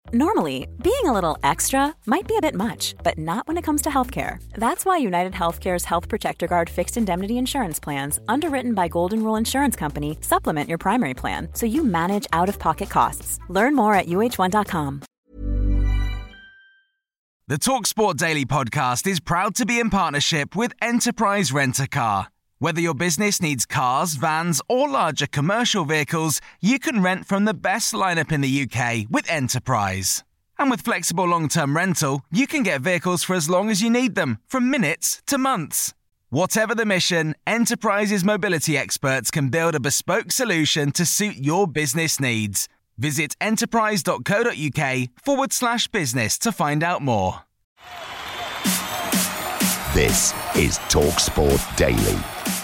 Normally, being a little extra might be a bit much, but not when it comes to healthcare. That's why United Healthcare's Health Protector Guard fixed indemnity insurance plans, underwritten by Golden Rule Insurance Company, supplement your primary plan so you manage out-of-pocket costs. Learn more at uh1.com. The TalkSport Daily podcast is proud to be in partnership with Enterprise Rent-A-Car. Whether your business needs cars, vans, or larger commercial vehicles, you can rent from the best lineup in the UK with Enterprise. And with flexible long-term rental, you can get vehicles for as long as you need them, from minutes to months. Whatever the mission, Enterprise's mobility experts can build a bespoke solution to suit your business needs. Visit enterprise.co.uk/business to find out more. This is TalkSport Daily.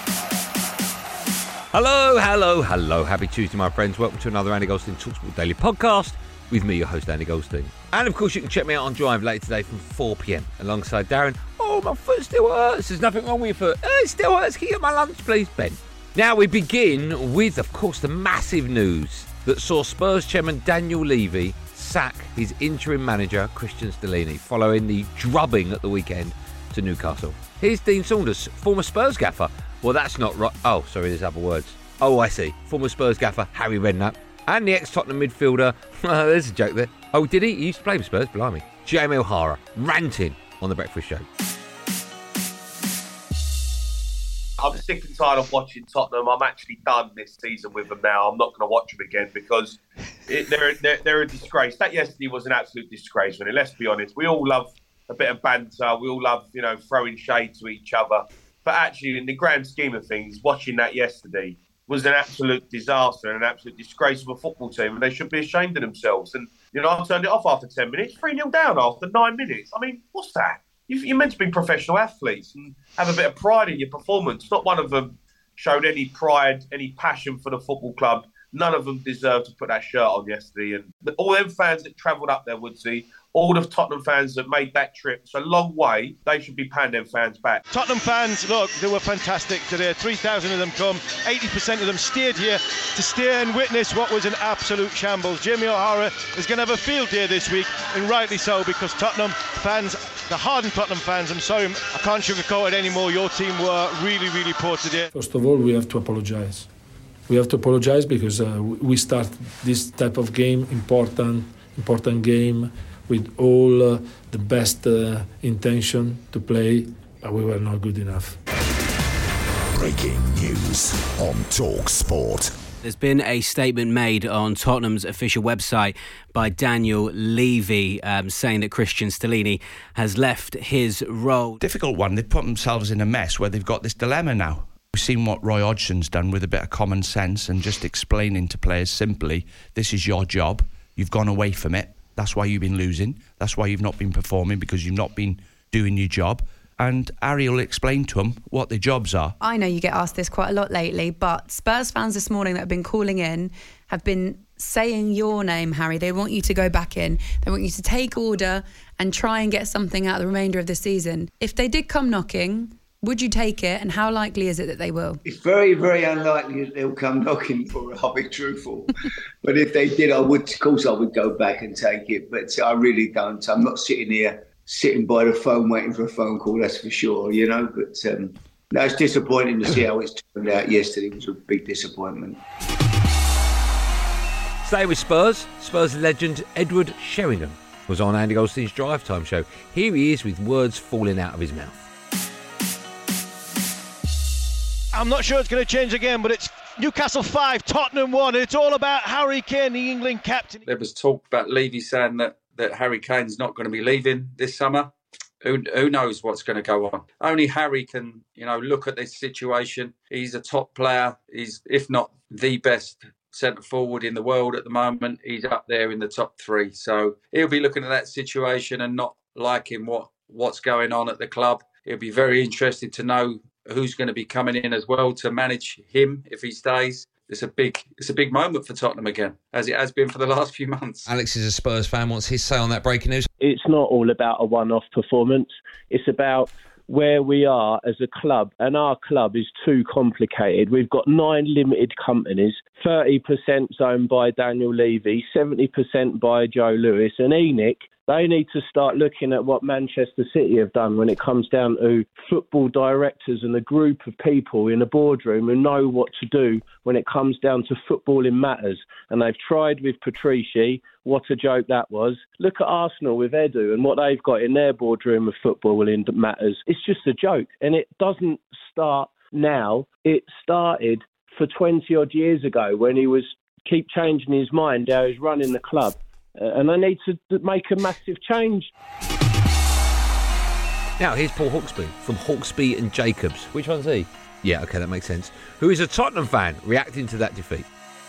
Hello. Happy Tuesday, my friends. Welcome to another Andy Goldstein TalkSport Daily podcast with me, your host, Andy Goldstein. And, of course, you can check me out on Drive later today from 4 p.m. alongside Darren. Oh, my foot still hurts. There's nothing wrong with your foot. It still hurts. Can you get my lunch, please, Ben? Now, we begin with, of course, the massive news that saw Spurs chairman Daniel Levy sack his interim manager, Christian Stellini, following the drubbing at the weekend to Newcastle. Here's Dean Saunders, former Spurs gaffer. Well, that's not right. Oh, sorry, there's other words. Oh, I see. Former Spurs gaffer Harry Redknapp and the ex-Tottenham midfielder. There's a joke there. Oh, did he? He used to play with Spurs, blimey. Jamie O'Hara ranting on The Breakfast Show. I'm sick and tired of watching Tottenham. I'm actually done this season with them now. I'm not going to watch them again because they're a disgrace. That yesterday was an absolute disgrace. Really. Let's be honest. We all love a bit of banter. We all love, throwing shade to each other. But actually, in the grand scheme of things, watching that yesterday was an absolute disaster and an absolute disgrace of a football team. And they should be ashamed of themselves. And, I turned it off after 10 minutes, 3-0 down after 9 minutes. I mean, what's that? You're meant to be professional athletes and have a bit of pride in your performance. Not one of them showed any pride, any passion for the football club. None of them deserved to put that shirt on yesterday. And all them fans that travelled up there, Woodsy, all the Tottenham fans that made that trip, it's a long way, they should be paying them fans back. Tottenham fans, look, they were fantastic today. 3,000 of them come, 80% of them stayed here to stay and witness what was an absolute shambles. Jamie O'Hara is going to have a field day this week, and rightly so, because Tottenham fans, the hardened Tottenham fans, I'm sorry, I can't sugarcoat it anymore. Your team were really, really poor today. First of all, we have to apologise. We have to apologise because we start this type of game, important game, with all the best intention to play, but we were not good enough. Breaking news on TalkSport. There's been a statement made on Tottenham's official website by Daniel Levy saying that Christian Stellini has left his role. Difficult one. They've put themselves in a mess where they've got this dilemma now. We've seen what Roy Hodgson's done with a bit of common sense and just explaining to players simply, this is your job. You've gone away from it. That's why you've been losing. That's why you've not been performing, because you've not been doing your job. And Harry will explain to them what their jobs are. I know you get asked this quite a lot lately, but Spurs fans this morning that have been calling in have been saying your name, Harry. They want you to go back in. They want you to take order and try and get something out of the remainder of the season. If they did come knocking, would you take it, and how likely is it that they will? It's very, very unlikely that they'll come knocking for it, I'll be truthful. But if they did, of course I would go back and take it. But I really don't. I'm not sitting by the phone waiting for a phone call, that's for sure, But no, it's disappointing to see how it's turned out yesterday. It was a big disappointment. Stay with Spurs. Spurs legend Edward Sheringham was on Andy Goldstein's Drive Time show. Here he is with words falling out of his mouth. I'm not sure it's going to change again, but it's Newcastle 5, Tottenham 1. It's all about Harry Kane, the England captain. There was talk about Levy saying that Harry Kane's not going to be leaving this summer. Who knows what's going to go on? Only Harry can, look at this situation. He's a top player. He's, if not the best centre forward in the world at the moment, he's up there in the top 3. So he'll be looking at that situation and not liking what's going on at the club. He'll be very interested to know who's going to be coming in as well to manage him if he stays. It's a big moment for Tottenham again, as it has been for the last few months. Alex is a Spurs fan. What's his say on that breaking news? It's not all about a one-off performance. It's about where we are as a club, and our club is too complicated. We've got 9 limited companies, 30% owned by Daniel Levy, 70% by Joe Lewis, and ENIC. They need to start looking at what Manchester City have done when it comes down to football directors and a group of people in a boardroom who know what to do when it comes down to footballing matters. And they've tried with Patrici. What a joke that was. Look at Arsenal with Edu and what they've got in their boardroom of footballing matters. It's just a joke. And it doesn't start now. It started for 20 odd years ago when he was keep changing his mind how he's running the club. And they need to make a massive change. Now, here's Paul Hawksbee from Hawksbee and Jacobs. Which one's he? Yeah, OK, that makes sense. Who is a Tottenham fan reacting to that defeat.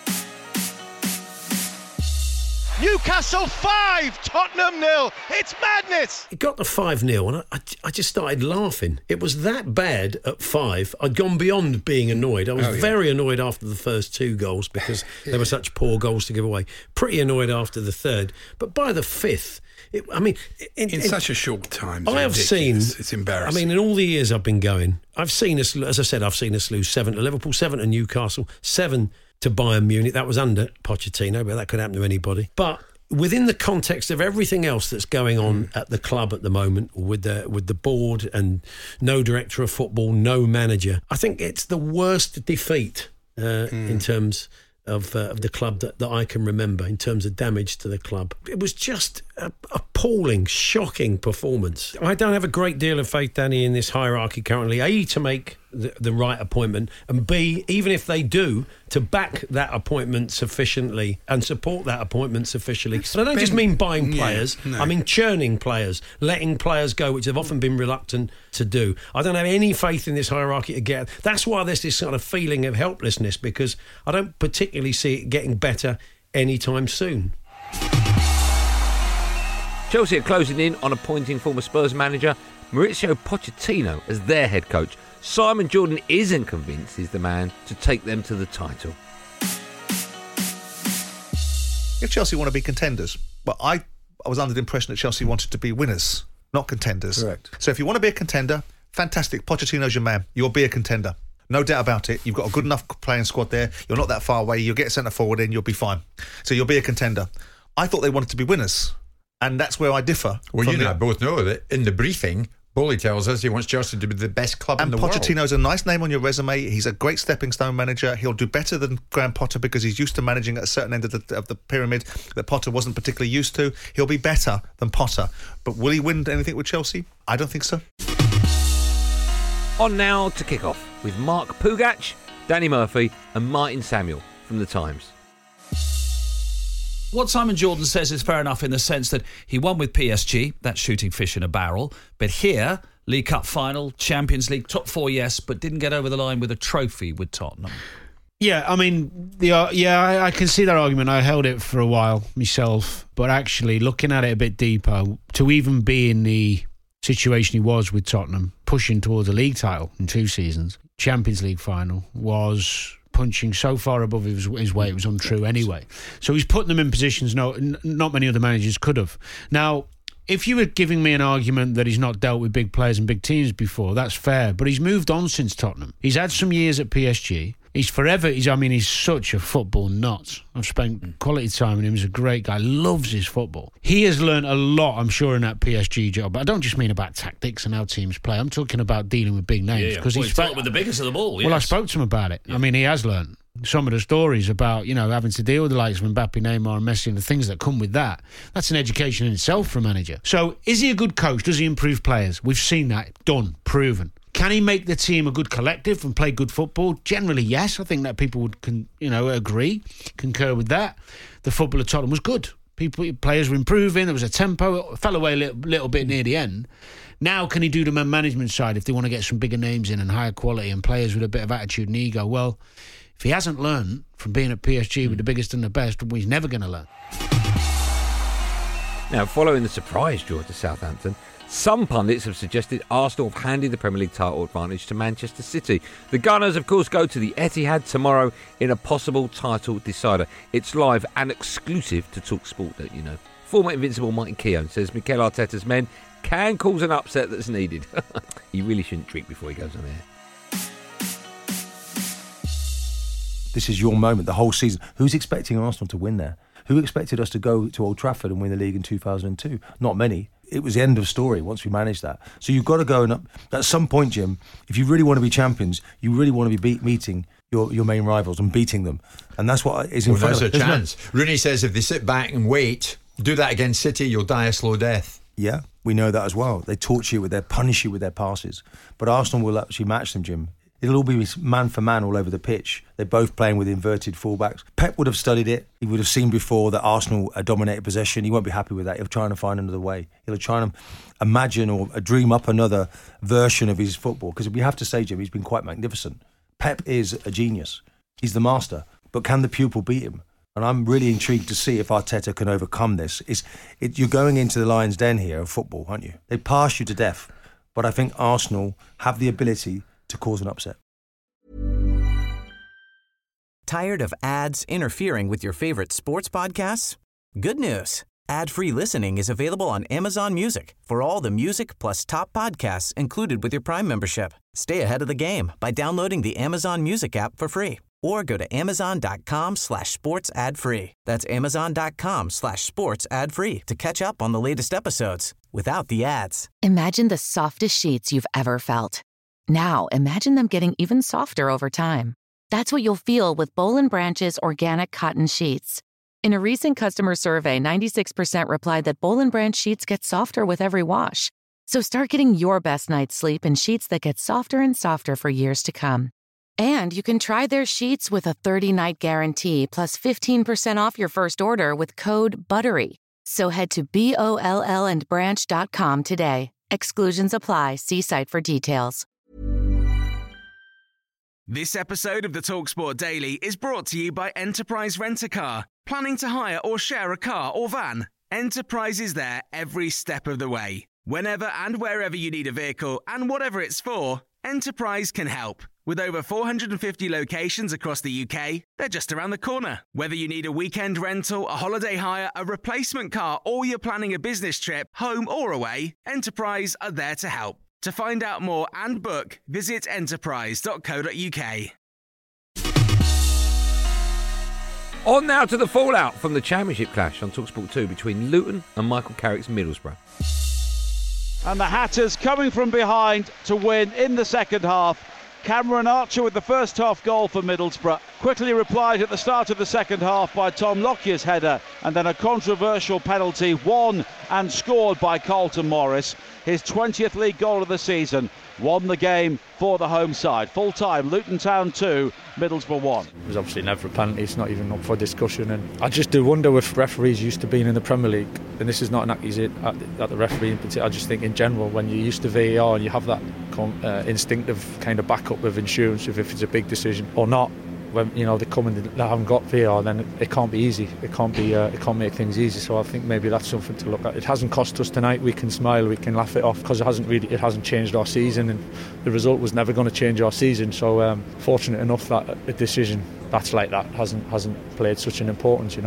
Newcastle 5, Tottenham 0. It's madness. It got to 5-0 and I just started laughing. It was that bad at 5. I'd gone beyond being annoyed. I was very annoyed after the first 2 goals because they were such poor goals to give away. Pretty annoyed after the third. But by the 5th, in such a short time, I have seen. It's embarrassing. I mean, in all the years I've been going, I've seen us. As I said, I've seen us lose 7 to Liverpool, 7 to Newcastle, 7 to Bayern Munich. That was under Pochettino, but that could happen to anybody. But within the context of everything else that's going on at the club at the moment, with the board and no director of football, no manager, I think it's the worst defeat in terms of the club that I can remember, in terms of damage to the club. It was just a appalling, shocking performance. I don't have a great deal of faith, Danny, in this hierarchy currently. A, to make the right appointment, and B, even if they do, to back that appointment sufficiently and support that appointment sufficiently. But I don't just mean buying players, I mean churning players, letting players go, which they've often been reluctant to do. I don't have any faith in this hierarchy to get. That's why there's this sort of feeling of helplessness, because I don't particularly see it getting better anytime soon. Chelsea are closing in on appointing former Spurs manager Mauricio Pochettino as their head coach. Simon Jordan isn't convinced he's the man to take them to the title. If Chelsea want to be contenders, well, I was under the impression that Chelsea wanted to be winners, not contenders. Correct. So if you want to be a contender, fantastic. Pochettino's your man. You'll be a contender. No doubt about it. You've got a good enough playing squad there. You're not that far away. You'll get centre forward in. You'll be fine. So you'll be a contender. I thought they wanted to be winners. And that's where I differ. Well, you and I both know that in the briefing, Bowley tells us he wants Chelsea to be the best club in the world. And Pochettino's a nice name on your resume. He's a great stepping stone manager. He'll do better than Graham Potter because he's used to managing at a certain end of the pyramid that Potter wasn't particularly used to. He'll be better than Potter. But will he win anything with Chelsea? I don't think so. On now to kick off with Mark Pugach, Danny Murphy and Martin Samuel from The Times. What Simon Jordan says is fair enough in the sense that he won with PSG, that's shooting fish in a barrel, but here, League Cup final, Champions League, top 4, yes, but didn't get over the line with a trophy with Tottenham. Yeah, I mean, I can see that argument. I held it for a while myself, but actually looking at it a bit deeper, to even be in the situation he was with Tottenham, pushing towards a league title in 2 seasons, Champions League final, was punching so far above his weight, it was untrue anyway. So he's putting them in positions not many other managers could have. Now, if you were giving me an argument that he's not dealt with big players and big teams before, that's fair. But he's moved on since Tottenham. He's had some years at PSG. He's such a football nut. I've spent quality time with him. He's a great guy. Loves his football. He has learned a lot, I'm sure, in that PSG job. But I don't just mean about tactics and how teams play. I'm talking about dealing with big names. Well, he's dealt with the biggest of them all. Yes. Well, I spoke to him about it. Yeah. I mean, he has learned some of the stories about, having to deal with the likes of Mbappe, Neymar and Messi and the things that come with that. That's an education in itself for a manager. So is he a good coach? Does he improve players? We've seen that. Done. Proven. Can he make the team a good collective and play good football? Generally, yes. I think that people would, agree, concur with that. The football at Tottenham was good. Players were improving. There was a tempo. It fell away a little bit near the end. Now, can he do the management side if they want to get some bigger names in and higher quality and players with a bit of attitude and ego? Well, if he hasn't learned from being at PSG with the biggest and the best, he's never going to learn. Now, following the surprise draw to Southampton, some pundits have suggested Arsenal have handed the Premier League title advantage to Manchester City. The Gunners, of course, go to the Etihad tomorrow in a possible title decider. It's live and exclusive to TalkSport, don't you know? Former Invincible Martin Keown says Mikel Arteta's men can cause an upset that's needed. He really shouldn't drink before he goes on air. This is your moment, the whole season. Who's expecting Arsenal to win there? Who expected us to go to Old Trafford and win the league in 2002? Not many. It was the end of story once we managed that. So you've got to go, and at some point, Jim, if you really want to be champions, you really want to be meeting your main rivals and beating them. And that's what is in front of us. There's a chance. Rooney says if they sit back and wait, do that against City, you'll die a slow death. Yeah, we know that as well. They torture you punish you with their passes. But Arsenal will actually match them, Jim. It'll all be man for man all over the pitch. They're both playing with inverted fullbacks. Pep would have studied it. He would have seen before that Arsenal dominated possession. He won't be happy with that. He'll try and find another way. He'll try and imagine or dream up another version of his football. Because we have to say, Jim, he's been quite magnificent. Pep is a genius. He's the master. But can the pupil beat him? And I'm really intrigued to see if Arteta can overcome this. You're going into the lion's den here of football, aren't you? They pass you to death. But I think Arsenal have the ability to cause an upset. Tired of ads interfering with your favorite sports podcasts? Good news. Ad-free listening is available on Amazon Music for all the music plus top podcasts included with your Prime membership. Stay ahead of the game by downloading the Amazon Music app for free or go to amazon.com/sports ad free. That's amazon.com/sports ad free to catch up on the latest episodes without the ads. Imagine the softest sheets you've ever felt. Now, imagine them getting even softer over time. That's what you'll feel with Boll & Branch's organic cotton sheets. In a recent customer survey, 96% replied that Boll & Branch sheets get softer with every wash. So start getting your best night's sleep in sheets that get softer and softer for years to come. And you can try their sheets with a 30-night guarantee plus 15% off your first order with code BUTTERY. So head to BOLLandbranch.com today. Exclusions apply. See site for details. This episode of the TalkSport Daily is brought to you by Enterprise Rent-A-Car. Planning to hire or share a car or van? Enterprise is there every step of the way. Whenever and wherever you need a vehicle and whatever it's for, Enterprise can help. With over 450 locations across the UK, they're just around the corner. Whether you need a weekend rental, a holiday hire, a replacement car, or you're planning a business trip, home or away, Enterprise are there to help. To find out more and book, visit enterprise.co.uk. On now to the fallout from the Championship clash on TalkSport 2 between Luton and Michael Carrick's Middlesbrough. And the Hatters coming from behind to win in the second half. Cameron Archer with the first half goal for Middlesbrough. Quickly replied at the start of the second half by Tom Lockyer's header, and then a controversial penalty won and scored by Carlton Morris. His 20th league goal of the season won the game for the home side. Full time, Luton Town 2, Middlesbrough 1. It was obviously never a penalty, it's not even up for discussion, and I just do wonder if referees used to being in the Premier League, and this is not an accusation at the referee in particular, I just think in general when you're used to VAR and you have that instinctive kind of backup of insurance if it's a big decision or not, when they come and they haven't got VAR, then it can't be easy. It can't make things easy. So I think maybe that's something to look at. It hasn't cost us tonight. We can smile, we can laugh it off because it hasn't changed our season, and the result was never going to change our season. So fortunate enough that a decision that's like that hasn't played such an importance,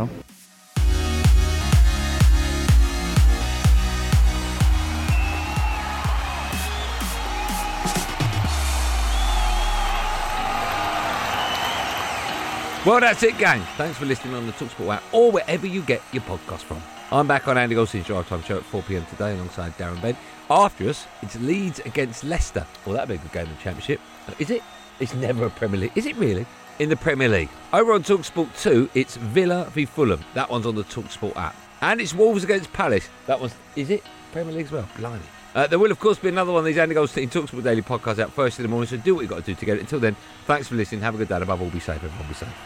Well, that's it, gang. Thanks for listening on the TalkSport app or wherever you get your podcast from. I'm back on Andy Goldstein's Drive Time Show at 4 p.m. today alongside Darren Bent. After us, it's Leeds against Leicester. Well, that'd be a good game in the Championship. Is it? It's never a Premier League. Is it really? In the Premier League. Over on TalkSport 2, it's Villa v Fulham. That one's on the TalkSport app. And it's Wolves against Palace. That one's... Is it Premier League as well? Blimey. There will, of course, be another one of these Andy Goldstein TalkSport Daily podcasts out first in the morning, so do what you've got to do to get it. Until then, thanks for listening. Have a good day. Above all, be safe. Everyone be safe.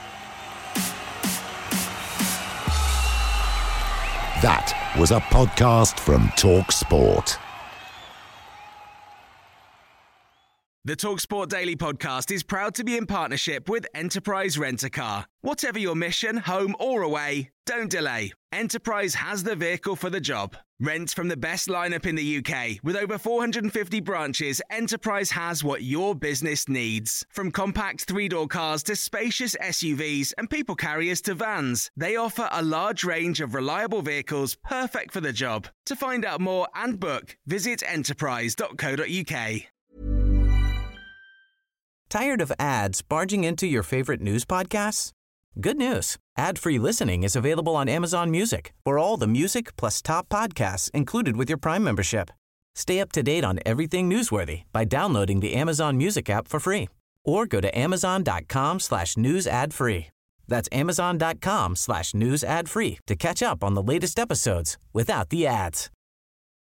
That was a podcast from TalkSport. The TalkSport Daily podcast is proud to be in partnership with Enterprise Rent-A-Car. Whatever your mission, home or away, don't delay. Enterprise has the vehicle for the job. Rent from the best lineup in the UK. With over 450 branches, Enterprise has what your business needs. From compact three-door cars to spacious SUVs and people carriers to vans, they offer a large range of reliable vehicles perfect for the job. To find out more and book, visit enterprise.co.uk. Tired of ads barging into your favorite news podcasts? Good news. Ad-free listening is available on Amazon Music for all the music plus top podcasts included with your Prime membership. Stay up to date on everything newsworthy by downloading the Amazon Music app for free or go to amazon.com/news ad free. That's amazon.com/news ad free to catch up on the latest episodes without the ads.